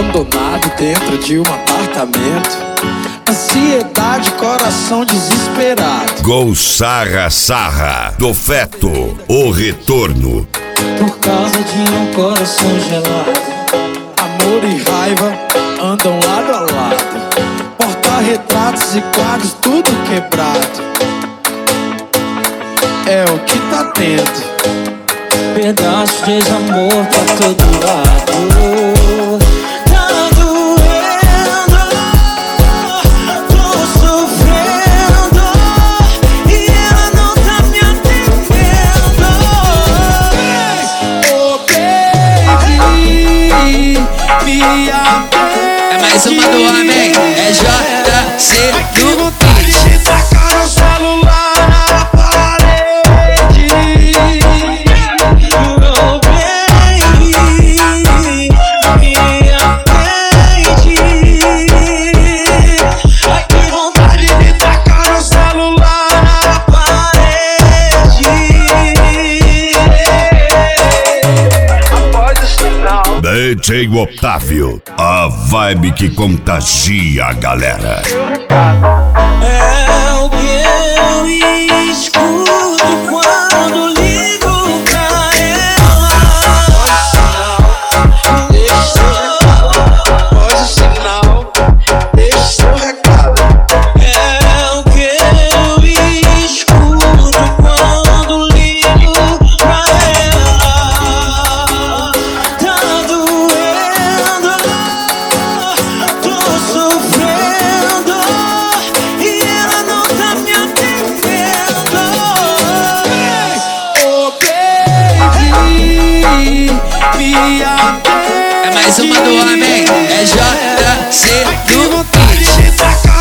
abandonado dentro de um apartamento. Ansiedade, coração desesperado. Gol Sarra Sarra do Feto, o retorno. Por causa de um coração gelado. Amor e raiva andam lado a lado. Porta-retratos e quadros tudo quebrado. É o que tá tendo. Pedaço de desamor pra todo lado. Tá doendo, tô sofrendo e ela não tá me atendendo. Oh baby, me atende. É mais uma do homem, é JC do vontade de tacar o celular na parede. DJ Otávio, a vibe que contagia a galera. É o que eu escuto quando ligo pra ela. Voz o sinal, deixa o seu recado. É o que eu escuto quando ligo pra ela. Tá doendo, tô sofrendo e ela não tá me atendendo. Oh baby, me atende. É mais uma do homem, é JC do vontade de tacar